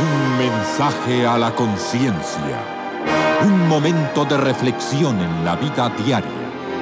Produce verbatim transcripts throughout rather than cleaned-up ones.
Un mensaje a la conciencia. Un momento de reflexión en la vida diaria.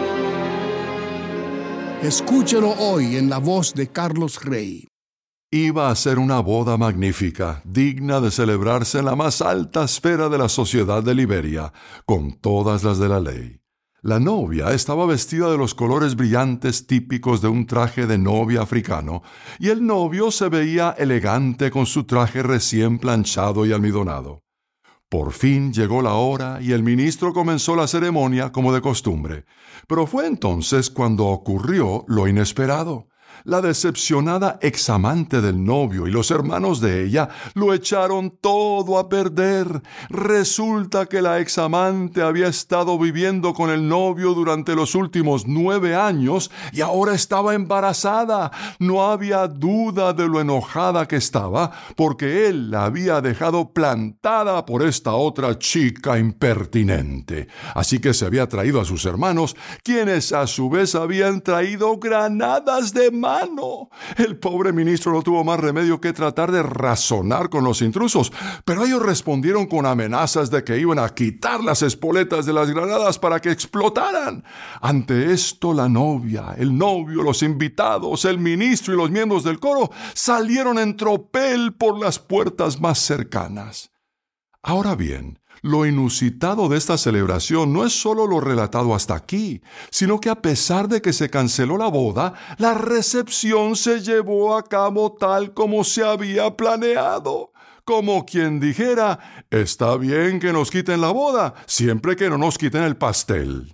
Escúchelo hoy en la voz de Carlos Rey. Iba a ser una boda magnífica, digna de celebrarse en la más alta esfera de la sociedad de Liberia, con todas las de la ley. La novia estaba vestida de los colores brillantes típicos de un traje de novia africano, y el novio se veía elegante con su traje recién planchado y almidonado. Por fin llegó la hora y el ministro comenzó la ceremonia como de costumbre, pero fue entonces cuando ocurrió lo inesperado. La decepcionada examante del novio y los hermanos de ella lo echaron todo a perder. Resulta que la examante había estado viviendo con el novio durante los últimos nueve años y ahora estaba embarazada. No había duda de lo enojada que estaba, porque él la había dejado plantada por esta otra chica impertinente. Así que se había traído a sus hermanos, quienes a su vez habían traído granadas de mano. El pobre ministro no tuvo más remedio que tratar de razonar con los intrusos, pero ellos respondieron con amenazas de que iban a quitar las espoletas de las granadas para que explotaran. Ante esto, la novia, el novio, los invitados, el ministro y los miembros del coro salieron en tropel por las puertas más cercanas. Ahora bien, lo inusitado de esta celebración no es solo lo relatado hasta aquí, sino que a pesar de que se canceló la boda, la recepción se llevó a cabo tal como se había planeado. Como quien dijera, está bien que nos quiten la boda, siempre que no nos quiten el pastel.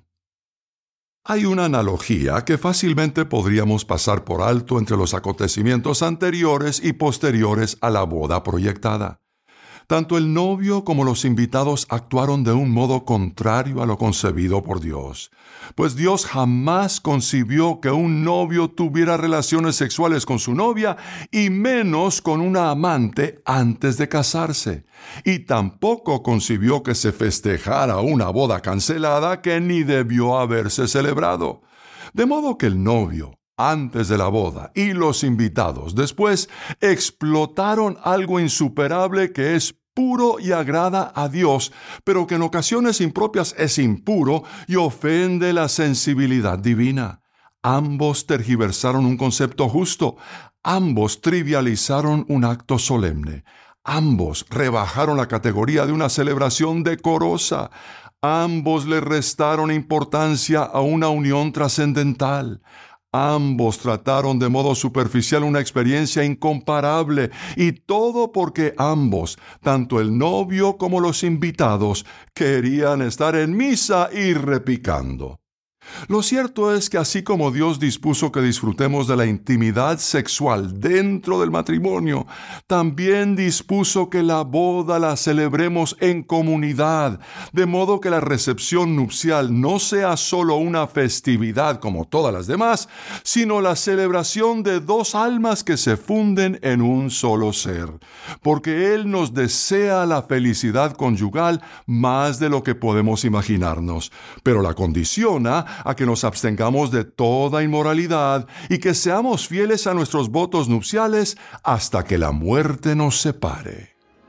Hay una analogía que fácilmente podríamos pasar por alto entre los acontecimientos anteriores y posteriores a la boda proyectada. Tanto el novio como los invitados actuaron de un modo contrario a lo concebido por Dios, pues Dios jamás concibió que un novio tuviera relaciones sexuales con su novia y menos con una amante antes de casarse, y tampoco concibió que se festejara una boda cancelada que ni debió haberse celebrado. De modo que el novio, antes de la boda, y los invitados después explotaron algo insuperable que es puro y agrada a Dios, pero que en ocasiones impropias es impuro y ofende la sensibilidad divina. Ambos tergiversaron un concepto justo, ambos trivializaron un acto solemne, ambos rebajaron la categoría de una celebración decorosa, ambos le restaron importancia a una unión trascendental. Ambos trataron de modo superficial una experiencia incomparable, y todo porque ambos, tanto el novio como los invitados, querían estar en misa y repicando. Lo cierto es que así como Dios dispuso que disfrutemos de la intimidad sexual dentro del matrimonio, también dispuso que la boda la celebremos en comunidad, de modo que la recepción nupcial no sea solo una festividad como todas las demás, sino la celebración de dos almas que se funden en un solo ser, porque Él nos desea la felicidad conyugal más de lo que podemos imaginarnos, pero la condiciona a que nos abstengamos de toda inmoralidad y que seamos fieles a nuestros votos nupciales hasta que la muerte nos separe.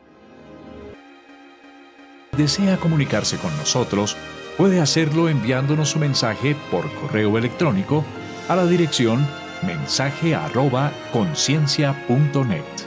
¿Desea comunicarse con nosotros? Puede hacerlo enviándonos su mensaje por correo electrónico a la dirección mensaje arroba conciencia punto net.